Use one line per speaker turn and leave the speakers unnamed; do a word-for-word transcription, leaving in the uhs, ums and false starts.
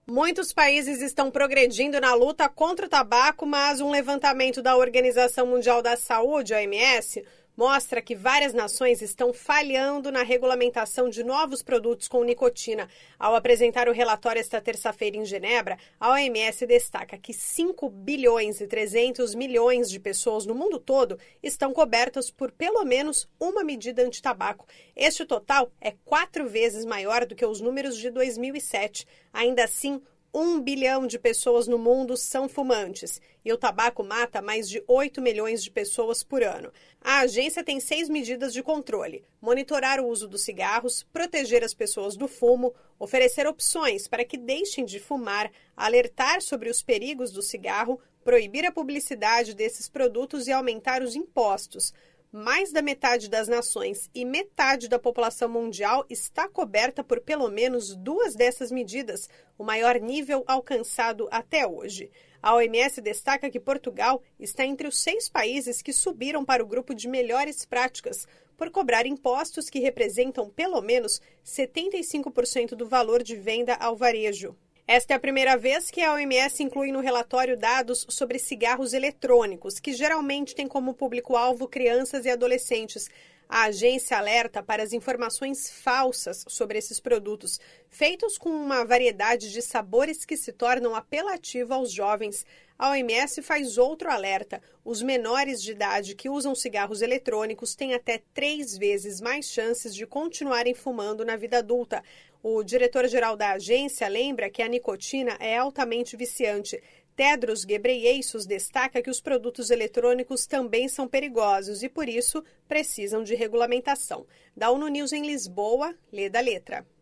Muitos países estão progredindo na luta contra o tabaco, mas um levantamento da Organização Mundial da Saúde, a O M S, mostra que várias nações estão falhando na regulamentação de novos produtos com nicotina. Ao apresentar o relatório esta terça-feira em Genebra, a O M S destaca que cinco bilhões e trezentos milhões de pessoas no mundo todo estão cobertas por pelo menos uma medida antitabaco. Este total é quatro vezes maior do que os números de dois mil e sete. Ainda assim, Um bilhão de pessoas no mundo são fumantes e o tabaco mata mais de oito milhões de pessoas por ano. A agência tem seis medidas de controle: monitorar o uso dos cigarros, proteger as pessoas do fumo, oferecer opções para que deixem de fumar, alertar sobre os perigos do cigarro, proibir a publicidade desses produtos e aumentar os impostos. Mais da metade das nações e metade da população mundial está coberta por pelo menos duas dessas medidas, o maior nível alcançado até hoje. A O M S destaca que Portugal está entre os seis países que subiram para o grupo de melhores práticas, por cobrar impostos que representam pelo menos setenta e cinco por cento do valor de venda ao varejo. Esta é a primeira vez que a O M S inclui no relatório dados sobre cigarros eletrônicos, que geralmente têm como público-alvo crianças e adolescentes. A agência alerta para as informações falsas sobre esses produtos, feitos com uma variedade de sabores que se tornam apelativos aos jovens. A O M S faz outro alerta: os menores de idade que usam cigarros eletrônicos têm até três vezes mais chances de continuarem fumando na vida adulta. O diretor-geral da agência lembra que a nicotina é altamente viciante. Tedros Ghebreyesus destaca que os produtos eletrônicos também são perigosos e, por isso, precisam de regulamentação. Da ONU News em Lisboa, lê da letra.